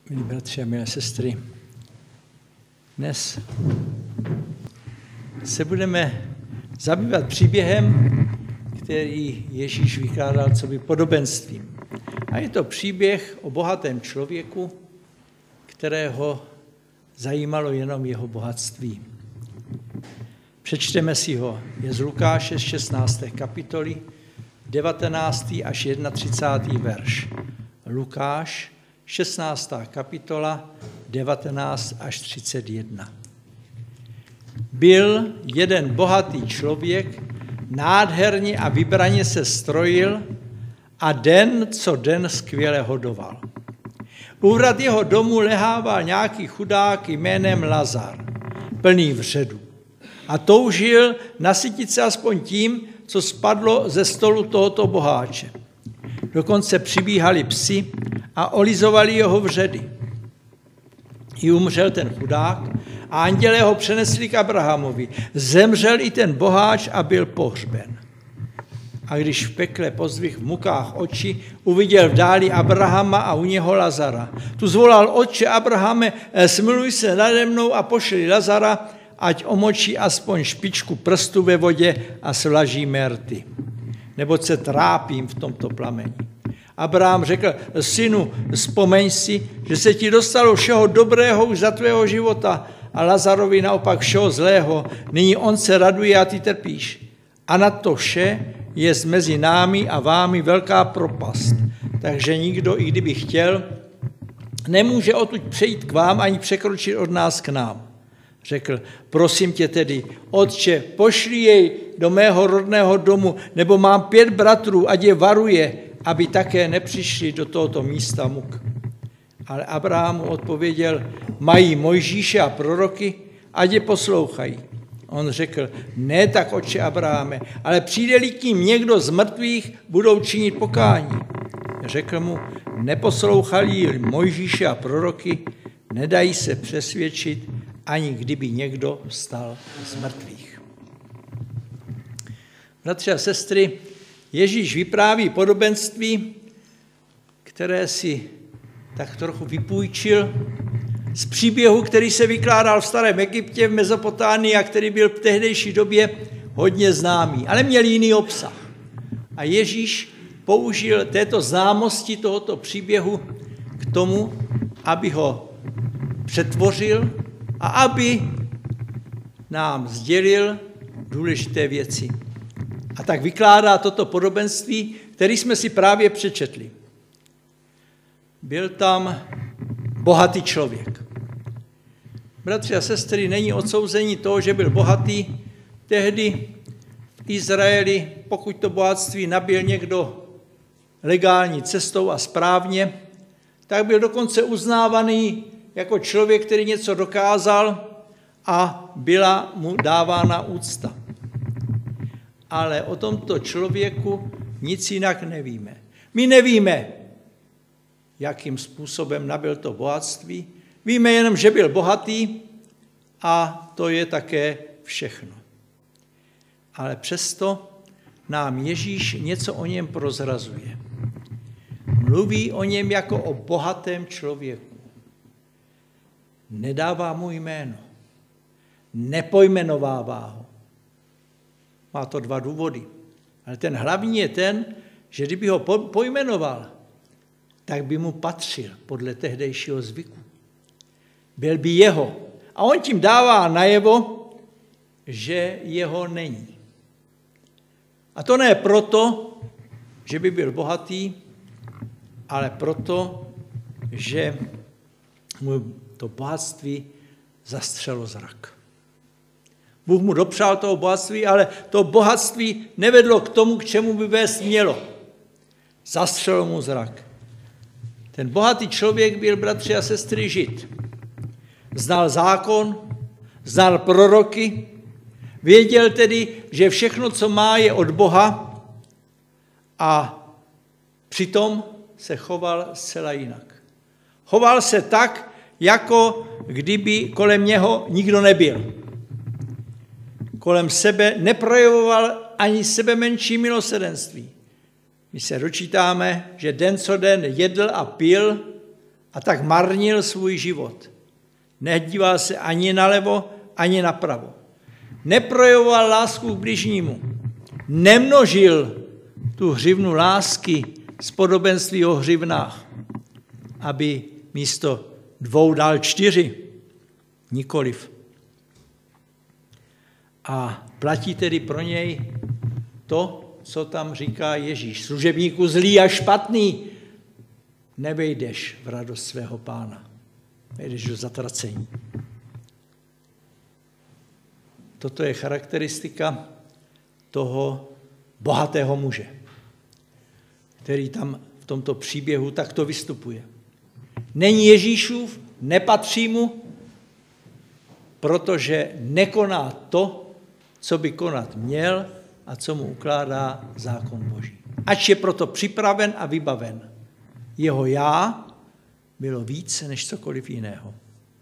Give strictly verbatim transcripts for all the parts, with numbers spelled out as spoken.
Milí bratři a milé sestry, dnes se budeme zabývat příběhem, který Ježíš vykládal coby podobenstvím. A je to příběh o bohatém člověku, kterého zajímalo jenom jeho bohatství. Přečteme si ho. Je z Lukáše z šestnácté kapitoly, devatenáctý až třicátý první verš. Lukáš, šestnáctá kapitola, devatenáct až třicet jedna. Byl jeden bohatý člověk, nádherně a vybraně se strojil a den co den skvěle hodoval. U vrat jeho domu lehával nějaký chudák jménem Lazar, plný vředu. A toužil nasytit se aspoň tím, co spadlo ze stolu tohoto boháče. Dokonce přibíhali psi a olizovali jeho vředy. I umřel ten chudák a andělé ho přenesli k Abrahamovi. Zemřel i ten boháč a byl pohřben. A když v pekle pozdvihl v mukách oči, uviděl v dáli Abrahama a u něho Lazara. Tu zvolal: Otče Abrahame, smiluj se nade mnou a pošli Lazara, ať omočí aspoň špičku prstu ve vodě a svlaží mé rty, neboť se trápím v tomto plameni. Abraham řekl: synu, vzpomeň si, že se ti dostalo všeho dobrého už za tvého života a Lazarovi naopak všeho zlého. Nyní on se raduje a ty trpíš. A na to vše je mezi námi a vámi velká propast. Takže nikdo, i kdyby chtěl, nemůže odtud přejít k vám ani překročit od nás k nám. Řekl: prosím tě tedy, otče, pošli jej do mého rodného domu, nebo mám pět bratrů, ať je varuje, aby také nepřišli do tohoto místa muk. Ale Abraham mu odpověděl: mají Mojžíše a proroky, ať je poslouchají. On řekl: ne tak, otče Abrahame, ale přijde-li k ním někdo z mrtvých, budou činit pokání. Řekl mu: neposlouchali Mojžíše a proroky, nedají se přesvědčit, ani kdyby někdo vstal z mrtvých. Bratři a sestry, Ježíš vypráví podobenství, které si tak trochu vypůjčil z příběhu, který se vykládal v starém Egyptě, v Mezopotánii a který byl v tehdejší době hodně známý, ale měl jiný obsah. A Ježíš použil této známosti tohoto příběhu k tomu, aby ho přetvořil a aby nám sdělil důležité věci. A tak vykládá toto podobenství, který jsme si právě přečetli. Byl tam bohatý člověk. Bratři a sestry, není odsouzení toho, že byl bohatý. Tehdy v Izraeli, pokud to bohatství nabyl někdo legální cestou a správně, tak byl dokonce uznávaný jako člověk, který něco dokázal a byla mu dávána úcta. Ale o tomto člověku nic jinak nevíme. My nevíme, jakým způsobem nabyl to bohatství. Víme jenom, že byl bohatý a to je také všechno. Ale přesto nám Ježíš něco o něm prozrazuje. Mluví o něm jako o bohatém člověku. Nedává mu jméno. Nepojmenovává ho. Má to dva důvody. Ale ten hlavní je ten, že kdyby ho pojmenoval, tak by mu patřil podle tehdejšího zvyku. Byl by jeho. A on tím dává najevo, že jeho není. A to ne proto, že by byl bohatý, ale proto, že mu to bohatství zastřelo zrak. Bůh mu dopřál toho bohatství, ale to bohatství nevedlo k tomu, k čemu by vést mělo. Zastřelo mu zrak. Ten bohatý člověk byl, bratři a sestry, Žid. Znal zákon, znal proroky, věděl tedy, že všechno, co má, je od Boha a přitom se choval zcela jinak. Choval se tak, jako kdyby kolem něho nikdo nebyl. Kolem sebe neprojevoval ani sebe menší milosrdenství. My se dočítáme, že den co den jedl a pil a tak marnil svůj život. Nedíval se ani nalevo, ani napravo. Neprojevoval lásku k bližnímu. Nemnožil tu hřivnu lásky z podobenství o hřivnách, aby místo dvou dal čtyři. Nikoliv. A platí tedy pro něj to, co tam říká Ježíš. Služebníku zlý a špatný, nevejdeš v radost svého pána. Vejdeš do zatracení. Toto je charakteristika toho bohatého muže, který tam v tomto příběhu takto vystupuje. Není Ježíšův, nepatří mu, protože nekoná to, co by konat měl a co mu ukládá zákon Boží. Ač je proto připraven a vybaven. Jeho já bylo více než cokoliv jiného.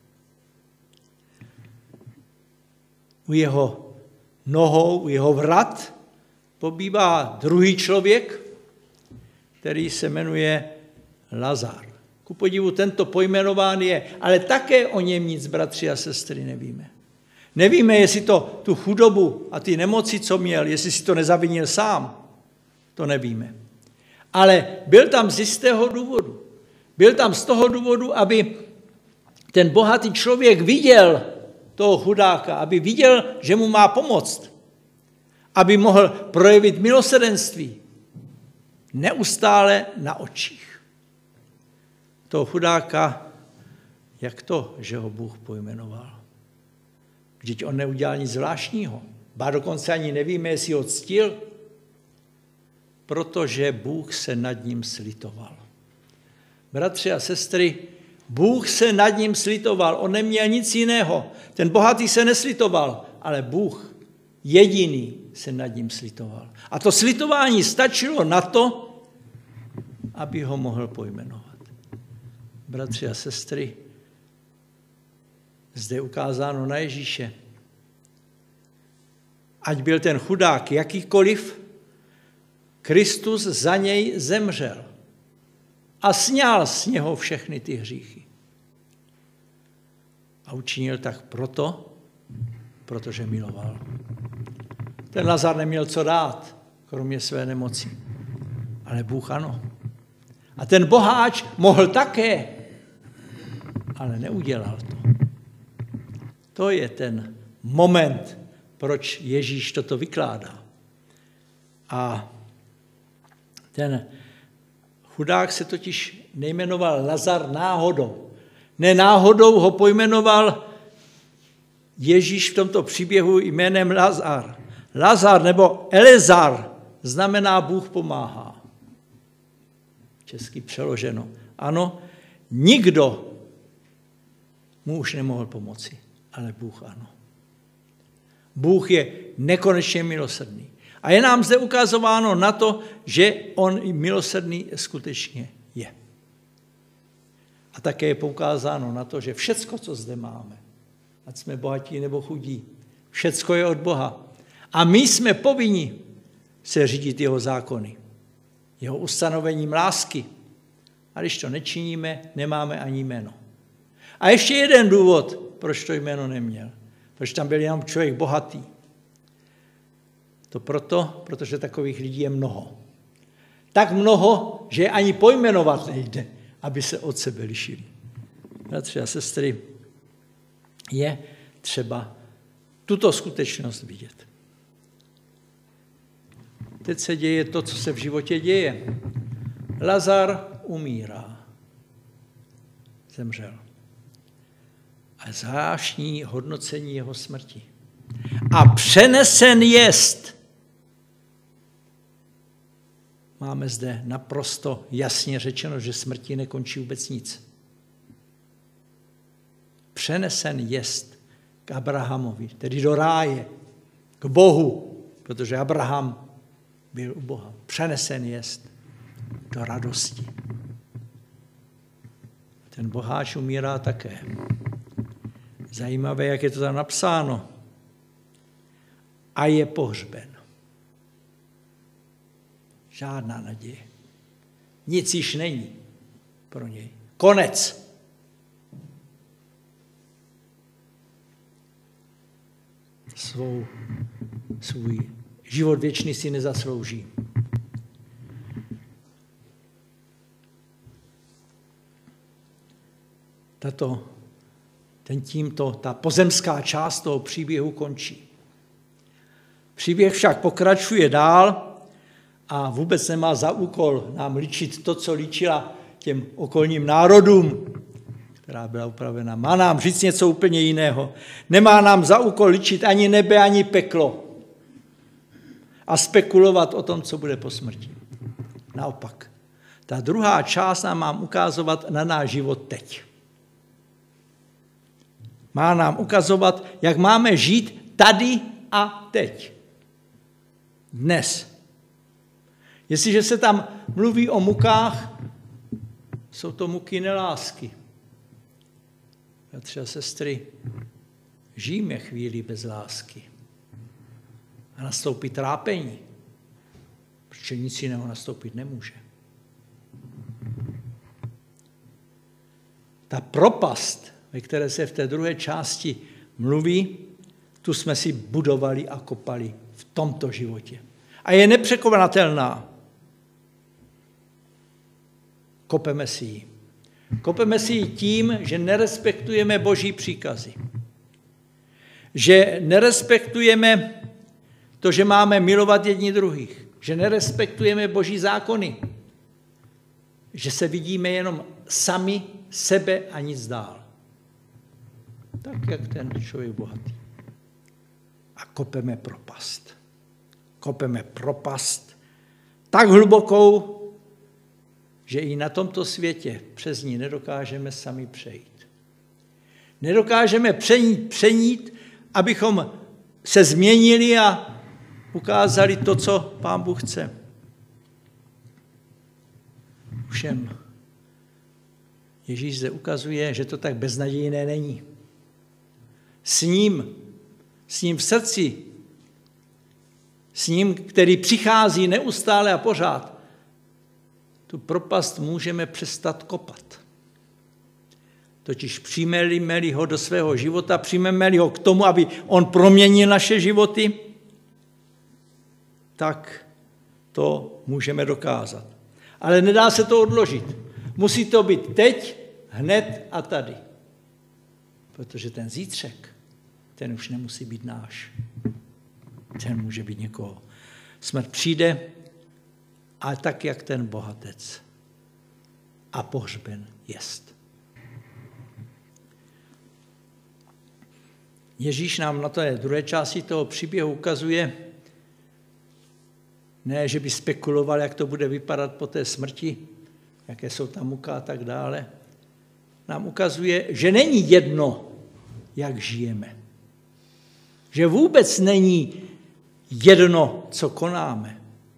U jeho nohou, u jeho vrat pobývá druhý člověk, který se jmenuje Lazar. Ku podivu tento pojmenován je, ale také o něm nic, bratři a sestry, nevíme. Nevíme, jestli to tu chudobu a ty nemoci, co měl, jestli si to nezavinil sám. To nevíme. Ale byl tam z jistého důvodu. Byl tam z toho důvodu, aby ten bohatý člověk viděl toho chudáka, aby viděl, že mu má pomoct. Aby mohl projevit milosrdenství. Neustále na očích. Toho chudáka, jak to, že ho Bůh pojmenoval. Vždyť on neudělal nic zvláštního. Ba dokonce ani nevíme, jestli ho ctil, protože Bůh se nad ním slitoval. Bratři a sestry, Bůh se nad ním slitoval, on neměl nic jiného. Ten bohatý se neslitoval, ale Bůh jediný se nad ním slitoval. A to slitování stačilo na to, aby ho mohl pojmenovat. Bratři a sestry, zde je ukázáno na Ježíše. Ať byl ten chudák jakýkoliv, Kristus za něj zemřel a sňal z něho všechny ty hříchy. A učinil tak proto, protože miloval. Ten Lazar neměl co dát, kromě své nemoci. Ale Bůh ano. A ten boháč mohl také, ale neudělal to. To je ten moment, proč Ježíš toto vykládá. A ten chudák se totiž nejmenoval Lazar náhodou. Ne náhodou ho pojmenoval Ježíš v tomto příběhu jménem Lazar. Lazar nebo Elezar znamená Bůh pomáhá. Česky přeloženo. Ano, nikdo mu už nemohl pomoci, ale Bůh ano. Bůh je nekonečně milosrdný. A je nám zde ukazováno na to, že on milosrdný skutečně je. A také je poukázáno na to, že všecko, co zde máme, ať jsme bohatí nebo chudí, všecko je od Boha. A my jsme povinni se řídit jeho zákony, jeho ustanovením lásky. A když to nečiníme, nemáme ani jméno. A ještě jeden důvod, proč to jméno neměl. Proč tam byl jenom člověk bohatý. To proto, protože takových lidí je mnoho. Tak mnoho, že je ani pojmenovat nejde, aby se od sebe lišili. Bratři a sestry, je třeba tuto skutečnost vidět. Teď se děje to, co se v životě děje. Lazar umírá. Zemřel. A zvláštní hodnocení jeho smrti. A přenesen jest. Máme zde naprosto jasně řečeno, že smrti nekončí vůbec nic. Přenesen jest k Abrahamovi, tedy do ráje, k Bohu, protože Abraham byl u Boha. Přenesen jest do radosti. Ten boháč umírá také. Zajímavé, jak je to tam napsáno. A je pohřben. Žádná naděje. Nic již není pro něj. Konec. svou, svůj život věčný si nezaslouží. Tato, ten tímto, ta pozemská část toho příběhu končí. Příběh však pokračuje dál a vůbec nemá za úkol nám líčit to, co líčila těm okolním národům, která byla upravena. Má nám říct něco úplně jiného. Nemá nám za úkol líčit ani nebe, ani peklo a spekulovat o tom, co bude po smrti. Naopak. Ta druhá část nám má ukazovat na náš život teď. Má nám ukazovat, jak máme žít tady a teď. Dnes. Jestliže se tam mluví o mukách, jsou to muky nelásky. Bratři a sestry, žijeme chvíli bez lásky. A nastoupí trápení, protože nic jiného nastoupit nemůže. Ta propast, ve které se v té druhé části mluví, tu jsme si budovali a kopali v tomto životě. A je nepřekonatelná. Kopeme si ji. Kopeme si ji tím, že nerespektujeme Boží příkazy. Že nerespektujeme to, že máme milovat jedni druhých. Že nerespektujeme Boží zákony. Že se vidíme jenom sami sebe a nic dál. Tak, jak ten člověk bohatý. A kopeme propast. Kopeme propast tak hlubokou, že i na tomto světě přes ní nedokážeme sami přejít. Nedokážeme přejít, přejít, abychom se změnili a ukázali to, co Pán Bůh chce. Všem Ježíš zde ukazuje, že to tak beznadějné není. S ním, s ním v srdci, s ním, který přichází neustále a pořád, tu propast můžeme přestat kopat. Totiž přijmeme-li ho do svého života, přijmeme-li ho k tomu, aby on proměnil naše životy, tak to můžeme dokázat. Ale nedá se to odložit. Musí to být teď, hned a tady. Protože ten zítřek, ten už nemusí být náš. Ten může být někoho. Smrt přijde, a tak, jak ten bohatec. A pohřben jest. Ježíš nám na té druhé části toho příběhu ukazuje, ne, že by spekuloval, jak to bude vypadat po té smrti, jaké jsou tam muka a tak dále. Nám ukazuje, že není jedno, jak žijeme. Že vůbec není jedno, co konáme.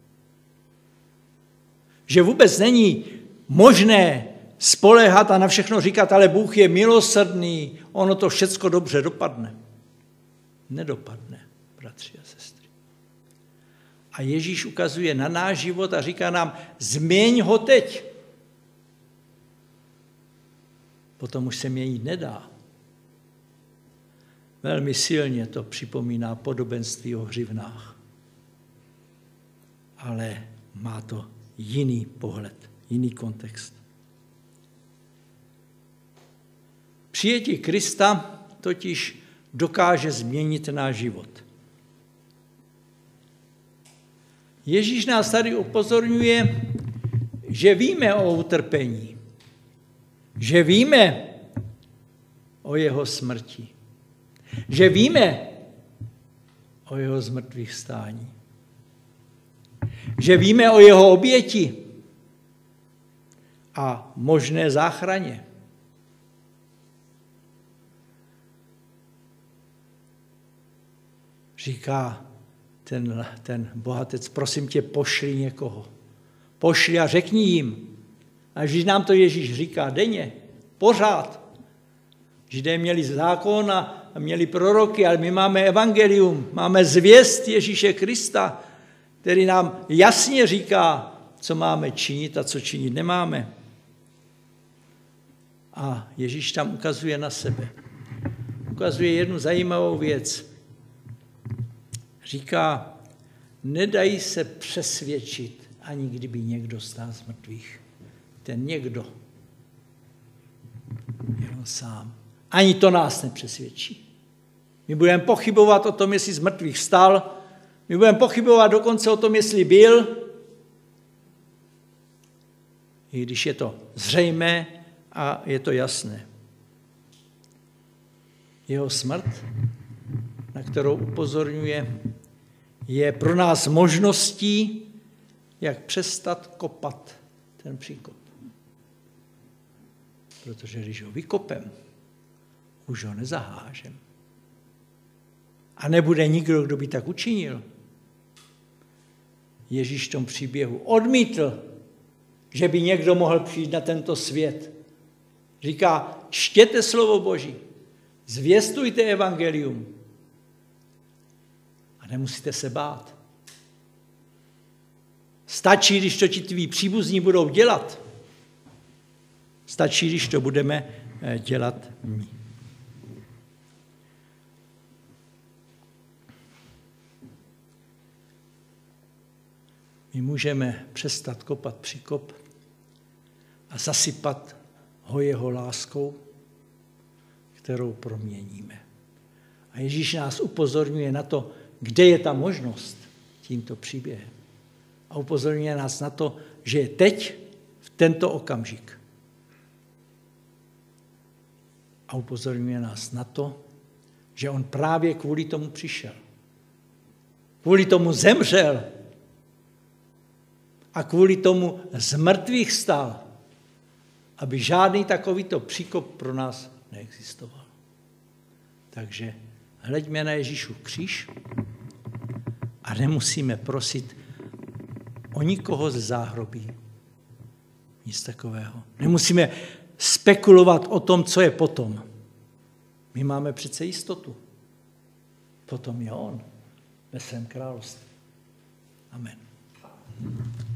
Že vůbec není možné spoléhat a na všechno říkat, ale Bůh je milosrdný, ono to všecko dobře dopadne. Nedopadne, bratři a sestry. A Ježíš ukazuje na náš život a říká nám, změň ho teď. Potom už se měnit nedá. Velmi silně to připomíná podobenství o hřivnách. Ale má to jiný pohled, jiný kontext. Přijetí Krista totiž dokáže změnit náš život. Ježíš nás tady upozorňuje, že víme o utrpení, že víme o jeho smrti, že víme o jeho zmrtvých vstání, že víme o jeho oběti a možné záchraně. Říká ten, ten bohatec, prosím tě, pošli někoho. Pošli a řekni jim. A když nám to Ježíš říká denně, pořád. Židé měli zákon a měli proroky, ale my máme evangelium, máme zvěst Ježíše Krista, který nám jasně říká, co máme činit a co činit nemáme. A Ježíš tam ukazuje na sebe. Ukazuje jednu zajímavou věc. říká, nedají se přesvědčit, ani kdyby někdo stál z mrtvých. Ten někdo je on sám. Ani to nás nepřesvědčí. My budeme pochybovat o tom, jestli z mrtvých vstal, my budeme pochybovat dokonce o tom, jestli byl, i když je to zřejmé a je to jasné. Jeho smrt, na kterou upozorňuje, je pro nás možností, jak přestat kopat ten příkop. Protože když ho vykopem, už ho nezahážem. A nebude nikdo, kdo by tak učinil. Ježíš v tom příběhu odmítl, že by někdo mohl přijít na tento svět. Říká, čtěte slovo Boží, zvěstujte evangelium a nemusíte se bát. Stačí, když to ti tví příbuzní budou dělat. Stačí, když to budeme dělat my. My můžeme přestat kopat příkop a zasypat ho jeho láskou, kterou proměníme. A Ježíš nás upozorňuje na to, kde je ta možnost tímto příběhem. A upozorňuje nás na to, že je teď, v tento okamžik. A upozorňuje nás na to, že on právě kvůli tomu přišel. Kvůli tomu zemřel. A kvůli tomu z mrtvých vstal, aby žádný takovýto příkop pro nás neexistoval. Takže hleďme na Ježíšův kříž a nemusíme prosit o nikoho ze záhrobí. Nic takového. Nemusíme spekulovat o tom, co je potom. My máme přece jistotu. Potom je on ve svém království. Amen.